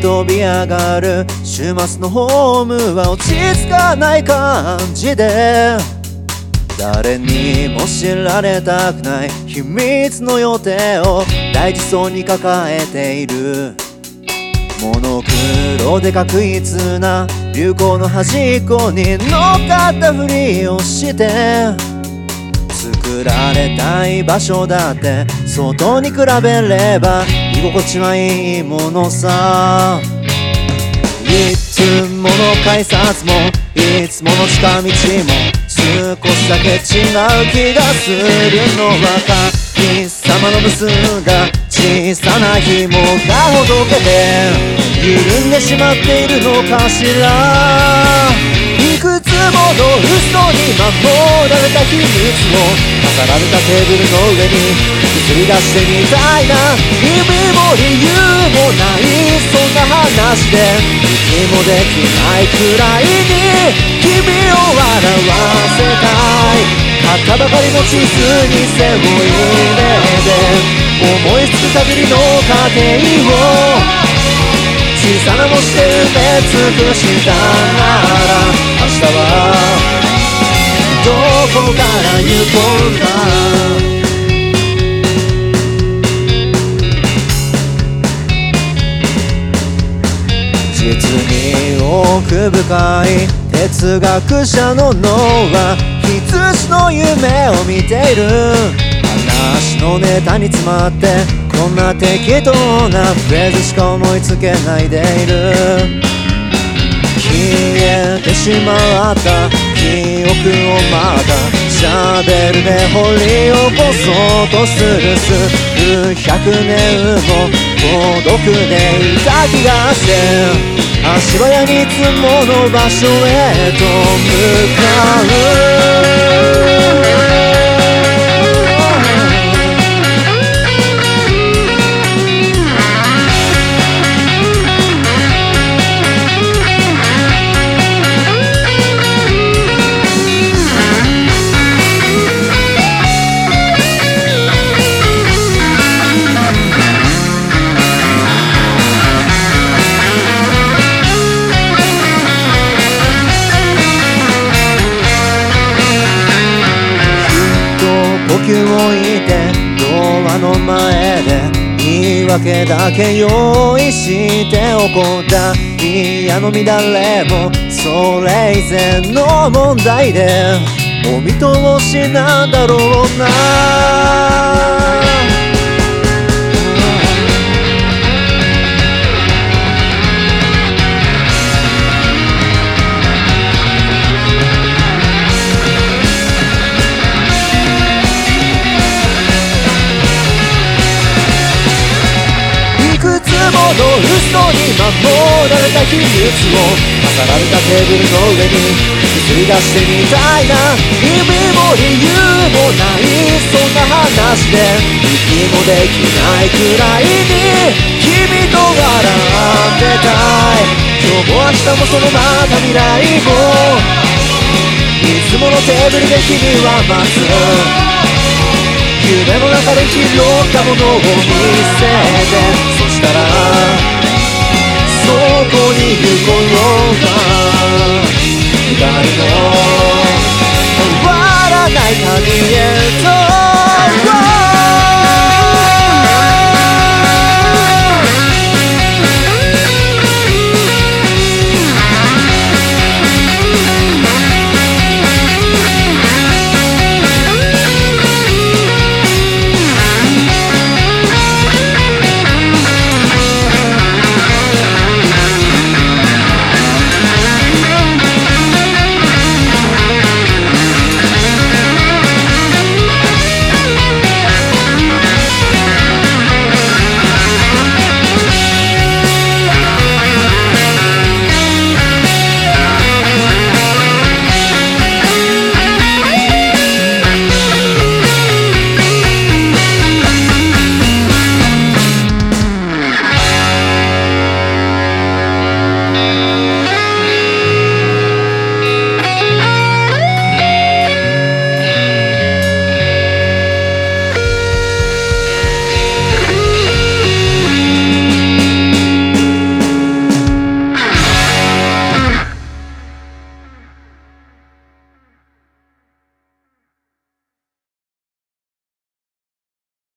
飛び上がる週末のホームは落ち着かない感じで、誰にも知られたくない秘密の予定を大事そうに抱えている。モノクロで確一な流行の端っこに乗っかったふりをして、作られたい場所だって外に比べれば居心地はいいものさ。いつもの改札もいつもの近道も少しだけ違う気がするのは、神様の結んだ小さな紐がほどけて緩んでしまっているのかしら。いくつもの嘘に守られた秘密を飾られたテーブルの上に映り出してみたいな。意味も理由もないそんな話で息もできないくらいに君を笑わせたい。買ったばかりの地図に背を入れて思いつく限りの過程を小さな文字で埋め尽くしたなら、明日はどこから行こうか。実に奥深い哲学者の脳は羊の夢を見ている。話のネタに詰まってこんな適当なフレーズしか思いつけないでいる。消えてしまった記憶をまたシャベルで掘り起こそうとする。数百年も孤独でいた気がして、足早にいつもの場所へと向かう。呼吸を置いてドアの前で言い訳だけ用意しておこう。ダイヤの乱れもそれ以前の問題でお見通しなんだろうな。嘘に守られた秘密を飾られたテーブルの上に映り出してみたいな。意味も理由もないそんな話で息もできないくらいに君と笑ってたい。今日も明日もそのまた未来もいつものテーブルで君は待つ。夢の中で拾ったものを見せて、そしたらそこに行こうか。誰も終わらない旅へと